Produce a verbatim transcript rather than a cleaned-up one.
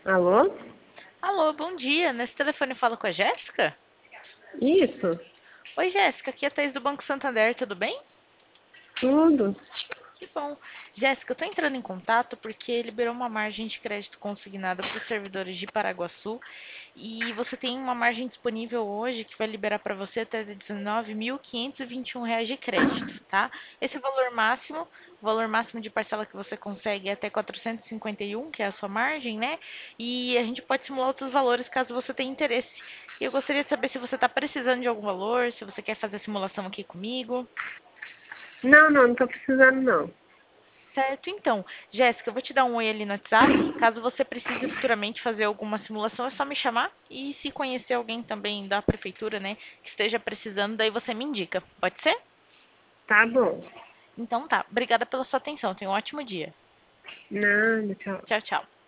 Alô? Alô, bom dia. Nesse telefone eu falo com a Jéssica? Isso, Oi, Jéssica, aqui é a Thaís do Banco Santander, tudo bem? tudo. Que bom. Jéssica, eu tô entrando em contato porque liberou uma margem de crédito consignada para os servidores de Paraguaçu e você tem uma margem disponível hoje que vai liberar para você até dezenove mil quinhentos e vinte e um reais de crédito, tá? Esse valor máximo, o valor máximo de parcela que você consegue é até quatrocentos e cinquenta e um, que é a sua margem, né? E a gente pode simular outros valores caso você tenha interesse. E eu gostaria de saber se você está precisando de algum valor, se você quer fazer a simulação aqui comigo. Não, não, não tô precisando não. Certo, então. Jéssica, eu vou te dar um oi ali no WhatsApp. Caso você precise futuramente fazer alguma simulação, é só me chamar. E se conhecer alguém também da prefeitura, né, que esteja precisando, daí você me indica. Pode ser? Tá bom. Então tá. Obrigada pela sua atenção. Tenha um ótimo dia. Nada, tchau. Tchau, tchau.